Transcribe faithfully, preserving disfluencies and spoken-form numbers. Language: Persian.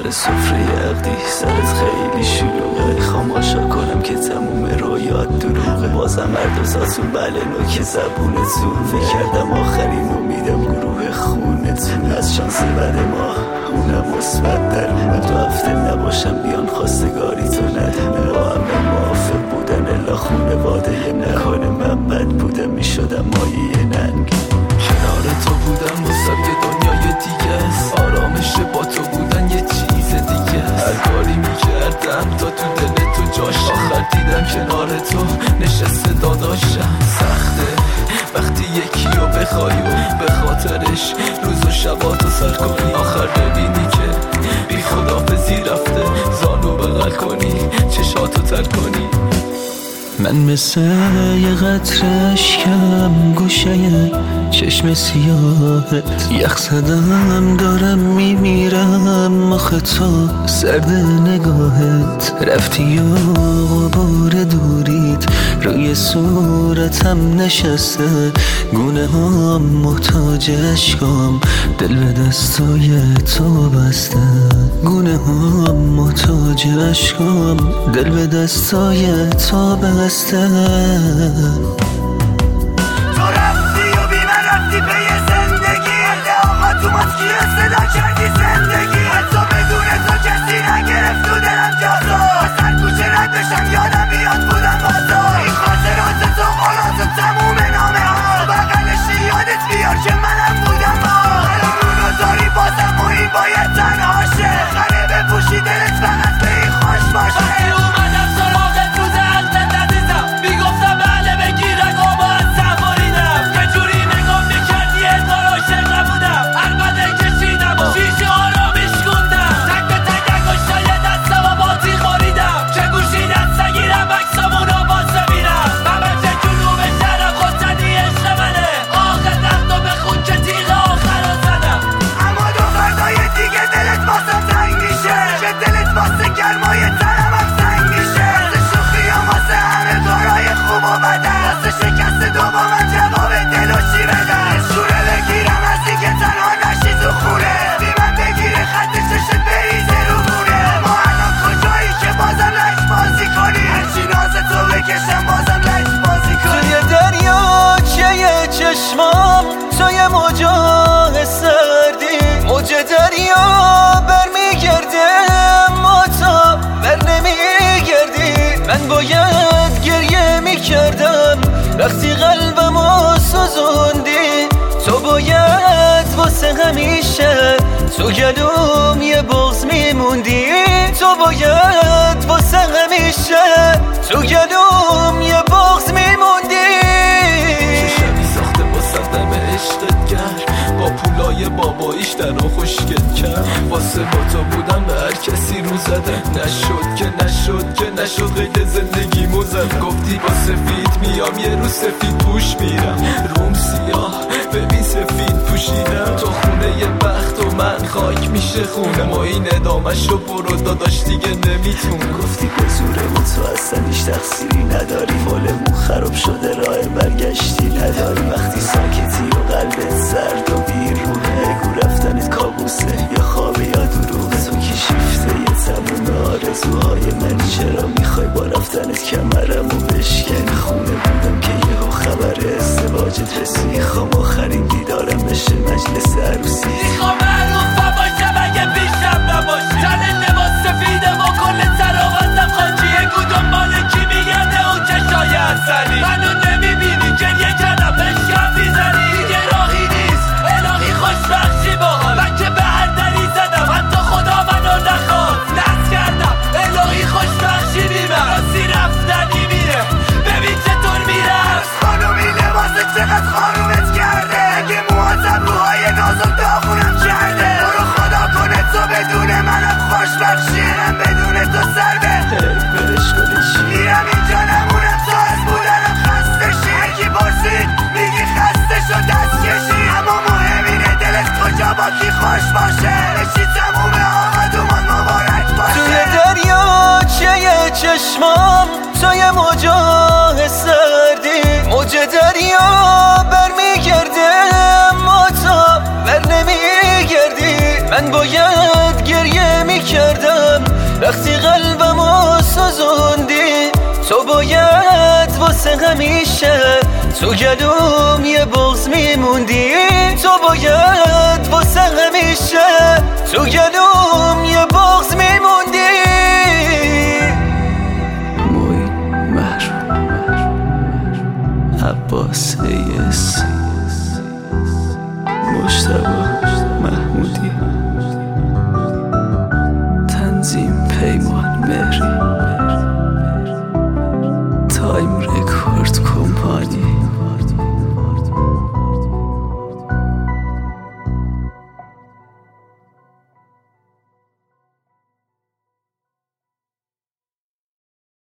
سر سفره عقدی، سرت خیلی شلوغه، خاماشا کنم که تموم رویات دروغه. بازم مردوزاتون بله نوک زبونتون، فکردم آخرین امیدم گروه خونتون. از شانس بد ما اونم مثبت در اومد، دو هفته نباشم بیان خواستگاری تو ندونه. با همه موافق بودن الا خونواده نکنه من بد بودم میشدم مایه ننگ. کنار تو بودم واسم یه دنیای دیگه است، آرامش با تو بودن یه چیز دیگه است. هر کاری میکردم تا تو دل تو جاش، آخر دیدم کنار تو نشسته داداشم. سخته وقتی یکی رو بخوای و به خاطرش روز و شباتو سر کنی، آخر ببینی که بی خدافزی رفته، زانو بغل کنی چشاتو تر کنی. من مثل یه قطره اشکم گوشه چشم سیاهت، یخ زدم دارم میمیرم آخه تو سرد نگاهت. رفتی و غبار دوریت روی صورتم نشسته، گونه ها محتاج عشقام دل به دستای تو بسته. گونه ها محتاج عشقام دل به دستای تو بسته. تو رفتی و بی من رفتی به یه زندگی، ده آقا تو ماسکی صدا کردی زندگی. حتی بدون تو کسی نگرفت تو دلم جازو، از هر کوچه رد بشم یادم بیاد بودم با تو. این خاطرات تو قولات و تموم نامه ها، بغلش یادت بیار که منم بودم با. الان اونو داری بازم و این باید تنهاشه، خره بپوشی دلت فقط به این خوش باشه. چشمام توی موجه سردی، موج دریا برمیگرده اما تو بر نمیگردی. من باید گریه میکردم وقتی قلبمو سوزوندی، تو باید واسه همیشه تو گلوم یه بغض میموندی. تو باید واسه همیشه تو گلوم یه بغض میموندی. صدم عشقت کرد با پولای باباییش در رو خوشگل کرد، واسه با تو بودم به هر کسی رو زدم. نشد که نشد که نشد غیر زندگی موزد. گفتی با سفید میام یه رو سفید پوش میرم، روم سیاه ببین سفید پوشیدم. تو خونه یه بخت و من خاک میشه خونه، ما این ادامش رو برو داداش دیگه نمیتون. گفتی به زورمون تو اصلا هیچ تقصیری نداری، حالمون خراب شده راه برگشتی نداری. وقتی ساکتی و قلبت سرد و بیرونه، بگو رفتنت کابوسه یا خوابه یا دروغه. تو که شیفته یه تموم آرزوهای منی، چرا میخوای با رفتنت کمرمو بشکنی؟ خونه بودم که یهو خبر ازدواجت رسید، میخوام آخرین دیدارم بشه مجلس عروسی. میخوام معروفم باشم اگه پیشم نباشی، تن لباس سفیده با کل تراوتم خاکیه. گودم مال کی میگرده اون چشای اصلی، منو نمیبینی گریه کردم بشکم میزنی. دیگه راهی نیست الهی خوشبخشی باهات، من که به هر دری زدم حتی خدا منو نخواست. نست کردم الهی خوشبخشی میبر، راستی رفتنی میره ببین چطور میرم. خانومی لباسه چقدر خانومت کرده، اگه موهاتم روهای نازم داغونم کرده. برو خدا کنه تو بدون منم خوشبخشی، من بدون تو سر به برش کنه چی؟ میرم اینجا نمونم تا از بودنم خسته شی. هرکی پرسید میگی خسته شد دست کشی، اما مهم اینه دلت کجا با کی خوش باشه. بشی تموم آمدومان مبارک باشه. توی دریا چه چشمام توی موجه سردی، موج دریا برمیگرده اما تو بر نمیگردی. من باید گریه میکردم وقتی قلبمو سوزوندی تو باید واسه همیشه تو گلوم یه بغض میموندی تو باید واسه همیشه تو گلوم یه بغض میموندی موی محروم عباس ایس مجتبی محمودی تنظیم پیمان مهری تایم رکورد کمپانی